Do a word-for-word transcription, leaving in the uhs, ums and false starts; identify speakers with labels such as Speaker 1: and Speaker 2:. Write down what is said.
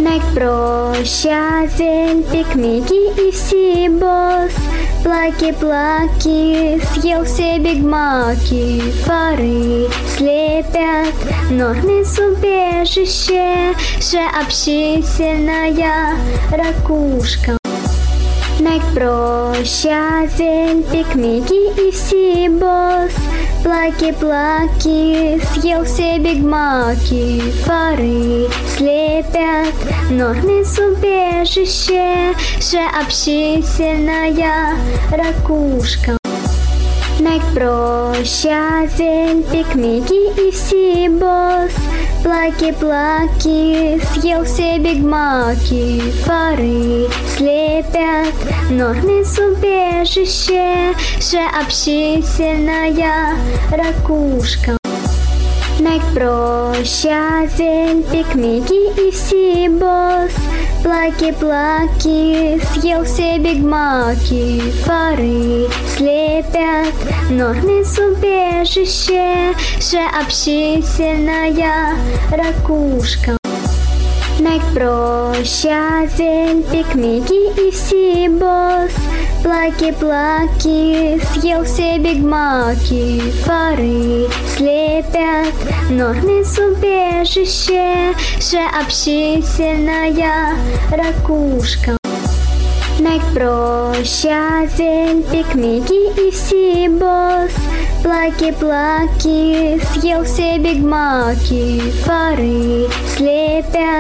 Speaker 1: Найк прощавен, пикмики и всебос. Плаки-плаки, съел все бигмаки. Фары слепят, Нормис убежище, же общительная ракушка. Найк прощавен, пикмики и всебос. Плаки-плаки, съел все бигмаки. Фары слепят, Нормис убежище, же общительная ракушка. Найк прощавен, пикмики и всебос. Плаки-плаки, съел все бигмаки. Фары слепят, Нормис убежище, же общительная ракушка. Найк прощавен, пикмики и всебос. Плаки-плаки, съел все бигмаки. Фары слепят, Нормис убежище, же общительная ракушка. Найк прощавен, пикмики и всебос. Плаки-плаки, съел все бигмаки. Фары слепят, Нормис убежище, же общительная ракушка. Найк прощавен, пикмики и всебос. Плаки-плаки, съел все бигмаки. Фары слепят,